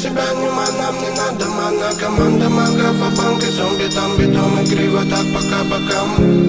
себя нема, нам не надо мана. Команда магов, а банк и зомби, там битом и криво так пока бокам.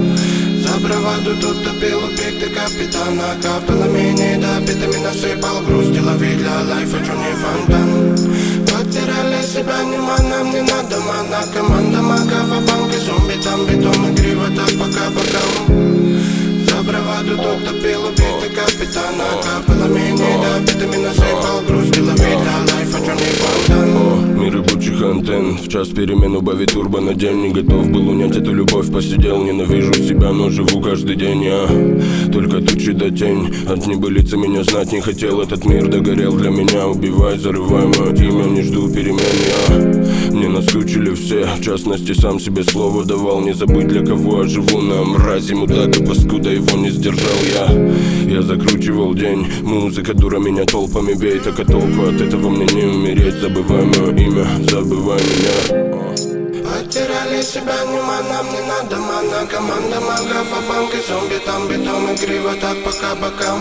За браваду тут топил объекты капитана. Капало менее допитами насыпал грусть. Лови для лайфа, чё не фонтан. Потеряли себя нема, нам не надо мана. Команда магов, а банк и зомби, там битом и криво так пока бокам. За браваду тут топил объекты капитана. Капало менее допитами насыпал грусть. Лови для лайфа, чё не фонтан. Мир рабочих антенн, в час перемен убавить турбо на день. Не готов был унять эту любовь, посидел. Ненавижу себя, но живу каждый день я. Только тучи да тень, от небылицы меня знать не хотел. Этот мир догорел для меня, убивай, зарывай мое имя. Не жду перемен я, мне наскучили все. В частности, сам себе слово давал, не забыть для кого я живу. На мрази мудак и паскуда, его не сдержал я закручивал день, музыка дура меня толпами бей. Так а толку от этого мне не умереть. Забывай мое имя, забывай меня. Потеряли себя нема, нам не надо мана. Команда магов, а банк и зомби, там битом и криво так пока бокам.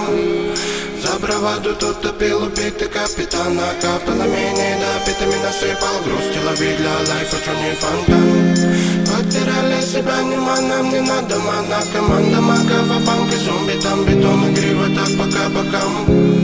За браваду тут топил убитый капитана. Капало менее допитами насыпал грусть. Лови для лайфа, чё не фонтан. Потеряли себя нема, нам не надо мана. Команда магов, а банк и зомби, там битом и криво так пока бокам.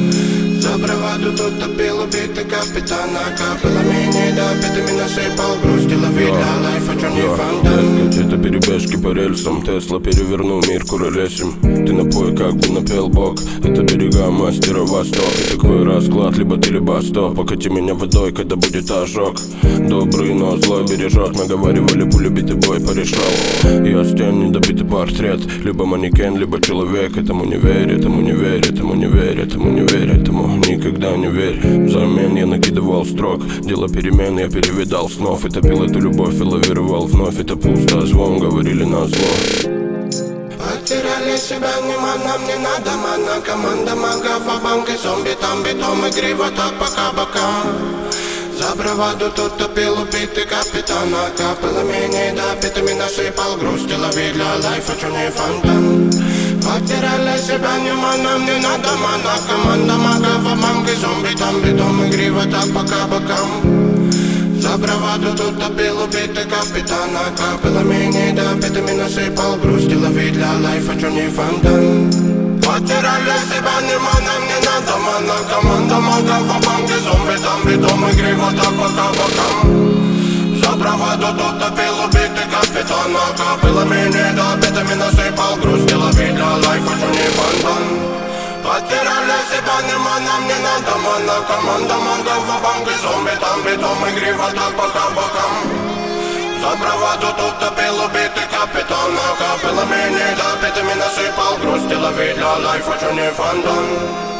За браваду тут топил убитый капитана. Капало менее допитами насыпал грусть. Лови для лайфа, чё не фонтан. Это перебежки по рельсам, Тесла перевернул мир куролесим. Ты напой, как бы напел бог. Это берега мастера Восток. И такой расклад, либо ты, либо стоп. Покати меня водой, когда будет ожог. Добрый, но злой бережет. Мы говорили, пуля битый бой порешал. Я стен, недобитый портрет. Либо манекен, либо человек. Этому не верь, этому не верь, этому не верь, этому не верь, этому никогда не верь. Взамен я накидывал строк. Дело перемен, я перевидал снов. И топил эту любовь и лавировал вновь. Это пусто, звон, говорили на зло. Потеряли себя нема, нам не надо мана. Команда магов, а банк и зомби, там битом и криво так пока бокам. За браваду тут топил убитый капитана. Капало менее допитами насыпал грусть. Лови для лайфа, чё не фонтан. Потеряли себя нема, нам не надо мана. Команда магов, а банк и зомби, там битом и криво так пока бокам. За браваду тут топил убитый капитана. Капало менее допитами насыпал грусть. Лови для лайфа, чё не фонтан. Потеряли себя нема, нам не надо мана. Команда магов, а банк и зомби, там битом и криво так пока бокам. За браваду тут топил убитый капитана. Капало менее допитами насыпал грусть. Лови для лайфа, чё не фонтан. Потеряли себя нема, нам не надо мана. Команда магов, а банк и зомби, там битом и криво так пока бокам. За браваду тут топил убитый капитана. Капало менее допитами насыпал грусть. Лови для лайфа, чё не фонтан.